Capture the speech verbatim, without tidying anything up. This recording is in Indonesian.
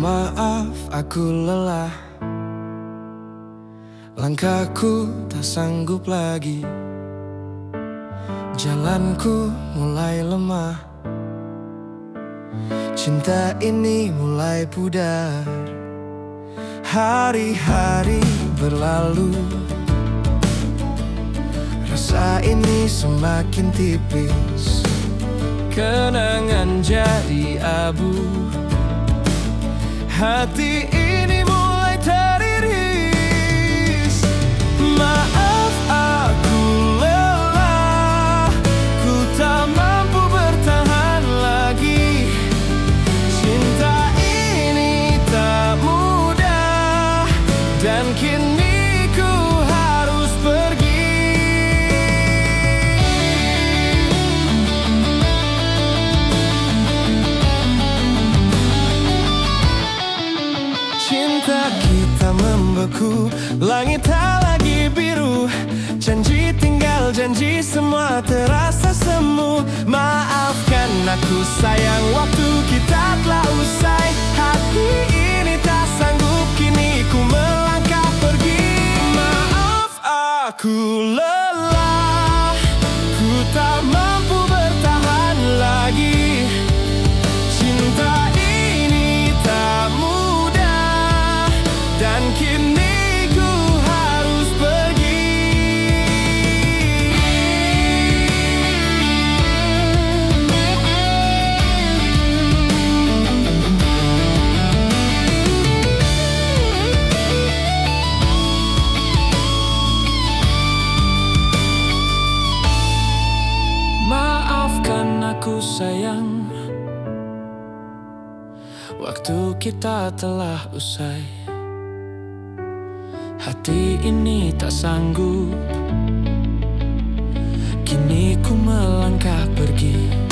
Maaf, aku lelah. Langkahku tak sanggup lagi. Jalanku mulai lemah. Cinta ini mulai pudar. Hari-hari berlalu. Rasa ini semakin tipis. Kenangan jadi abu. Hati ini mulai teriris. Maaf, aku lelah. Ku tak mampu bertahan lagi. Cinta ini tak mudah. Dan kini ku harus pergi. Cinta kita membeku, langit tak lagi biru. Janji tinggal janji, semua terasa semu. Maafkan aku sayang, waktu kita telah usai. Hati ini tak sanggup, kini ku melangkah pergi. Maaf, aku lelah. Ku tak mampu bertahan lagi. Cinta ini tak mudah. Dan kini ku harus pergi. Maafkan aku sayang, waktu kita telah usai. Hati ini tak sanggup, kini ku melangkah pergi.